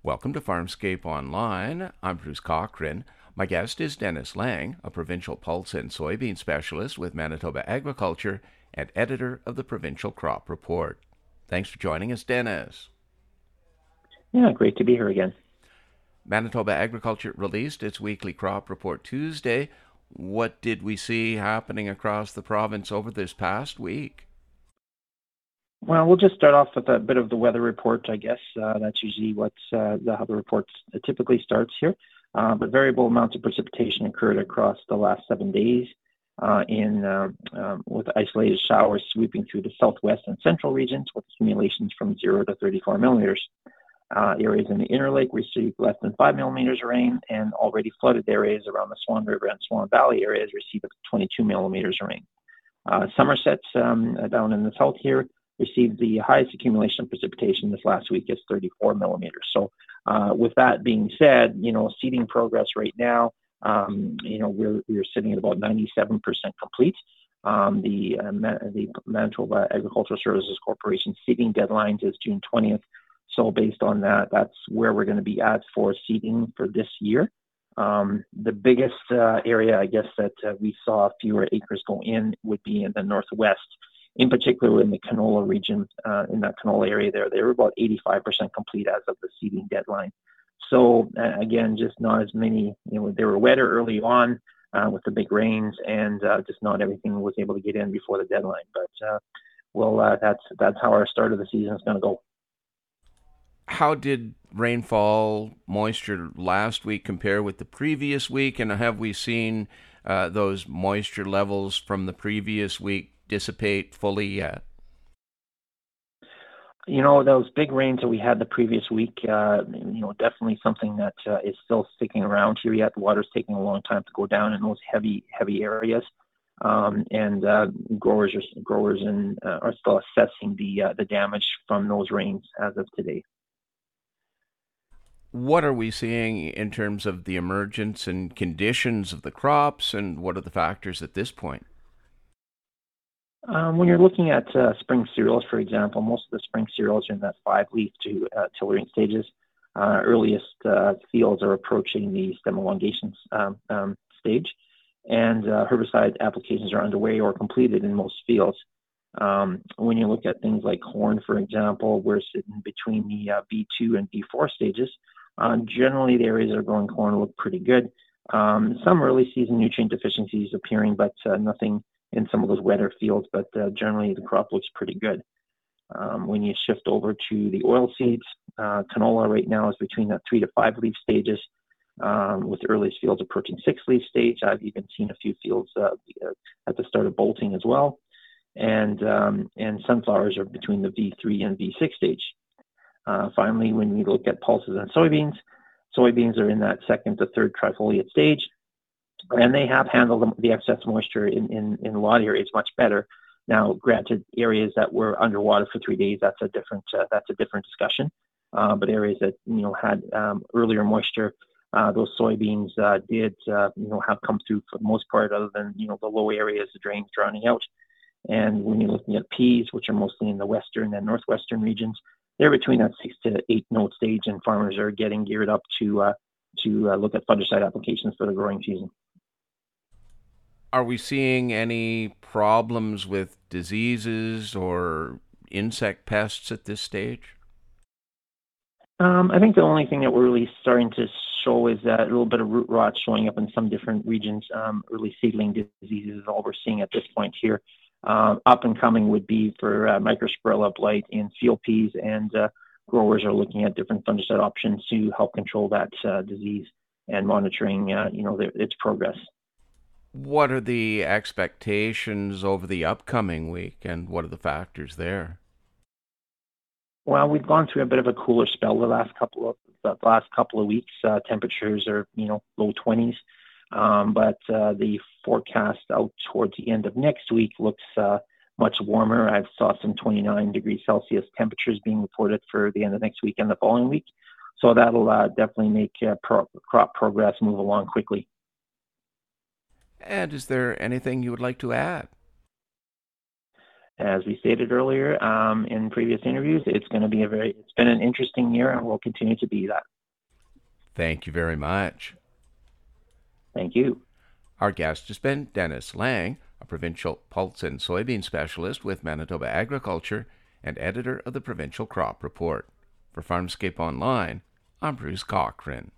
Welcome to Farmscape Online. I'm Bruce Cochran. My guest is Dennis Lang, a provincial pulse and soybean specialist with Manitoba Agriculture and editor of the Provincial Crop Report. Thanks for joining us, Dennis. Yeah, great to be here again. Manitoba Agriculture released its weekly crop report Tuesday. What did we see happening across the province over this past week? Well, we'll just start off with a bit of the weather report, I guess. That's usually how the report typically starts here. But variable amounts of precipitation occurred across the last 7 days with isolated showers sweeping through the southwest and central regions with accumulations from 0 to 34 millimeters. Areas in the Inner Lake received less than 5 millimeters of rain, and already flooded areas around the Swan River and Swan Valley areas received 22 millimeters of rain. Somerset, down in the south here, received the highest accumulation of precipitation this last week is 34 millimeters. So with that being said, seeding progress right now, we're sitting at about 97% complete. The Manitoba Agricultural Services Corporation seeding deadlines is June 20th. So based on that, that's where we're going to be at for seeding for this year. The biggest area, I guess, that we saw fewer acres go in would be in the northwest, in particular in the canola region, in that canola area there. They were about 85% complete as of the seeding deadline. So again, just not as many, they were wetter early on with the big rains, and just not everything was able to get in before the deadline. But that's how our start of the season is going to go. How did rainfall moisture last week compare with the previous week? And have we seen those moisture levels from the previous week dissipate fully yet? Those big rains that we had the previous week, definitely something that is still sticking around here yet. The water's taking a long time to go down in those heavy areas. And growers are still assessing the damage from those rains as of today. What are we seeing in terms of the emergence and conditions of the crops, and what are the factors at this point? When you're looking at spring cereals, for example, most of the spring cereals are in that 5-leaf to tillering stages. Earliest fields are approaching the stem elongation stage, and herbicide applications are underway or completed in most fields. When you look at things like corn, for example, we're sitting between the B2 and B4 stages. Generally, the areas that are growing corn look pretty good. Some early season nutrient deficiencies appearing, but nothing in some of those wetter fields. But generally, the crop looks pretty good. When you shift over to the oil seeds, canola right now is between that 3 to 5 leaf stages, with the earliest fields approaching 6-leaf stage. I've even seen a few fields at the start of bolting as well. And sunflowers are between the V3 and V6 stage. Finally, when we look at pulses and soybeans are in that second to third trifoliate stage, and they have handled the excess moisture in a lot of areas much better. Now, granted, areas that were underwater for 3 days, that's a different discussion. But areas that had earlier moisture, those soybeans did have come through for the most part, other than the low areas, the drains drowning out. And when you're looking at peas, which are mostly in the western and northwestern regions, they're between that 6 to 8 note stage, and farmers are getting geared up to look at fungicide applications for the growing season. Are we seeing any problems with diseases or insect pests at this stage? I think the only thing that we're really starting to show is that a little bit of root rot showing up in some different regions. Early seedling diseases is all we're seeing at this point here. Up and coming would be for Microspirilla blight in field peas, and growers are looking at different fungicide options to help control that disease and monitoring its progress. What are the expectations over the upcoming week, and what are the factors there? Well, we've gone through a bit of a cooler spell the last couple of weeks. Temperatures are low 20s, but the forecast out towards the end of next week looks much warmer. I saw some 29 degrees Celsius temperatures being reported for the end of next week and the following week. So that'll definitely make crop progress move along quickly. And is there anything you would like to add? As we stated earlier in previous interviews, it's been an interesting year and will continue to be that. Thank you very much. Thank you. Our guest has been Dennis Lang, a provincial pulse and soybean specialist with Manitoba Agriculture and editor of the Provincial Crop Report. For Farmscape Online, I'm Bruce Cochran.